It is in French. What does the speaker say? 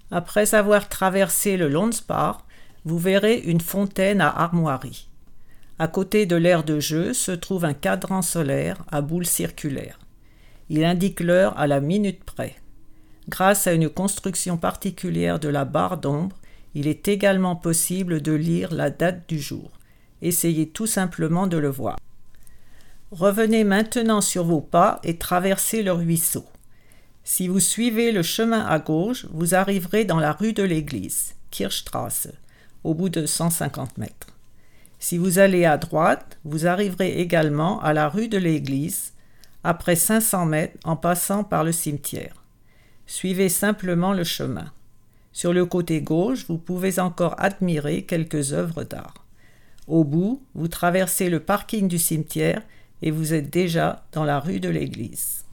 Après avoir traversé le Lonsbar, vous verrez une fontaine à armoiries. À côté de l'aire de jeu se trouve un cadran solaire à boule circulaire. Il indique l'heure à la minute près. Grâce à une construction particulière de la barre d'ombre, il est également possible de lire la date du jour. Essayez tout simplement de le voir. Revenez maintenant sur vos pas et traversez le ruisseau. Si vous suivez le chemin à gauche, vous arriverez dans la rue de l'église, Kirchstraße, au bout de 150 mètres. Si vous allez à droite, vous arriverez également à la rue de l'église, après 500 mètres en passant par le cimetière. Suivez simplement le chemin. Sur le côté gauche, vous pouvez encore admirer quelques œuvres d'art. Au bout, vous traversez le parking du cimetière et vous êtes déjà dans la rue de l'église.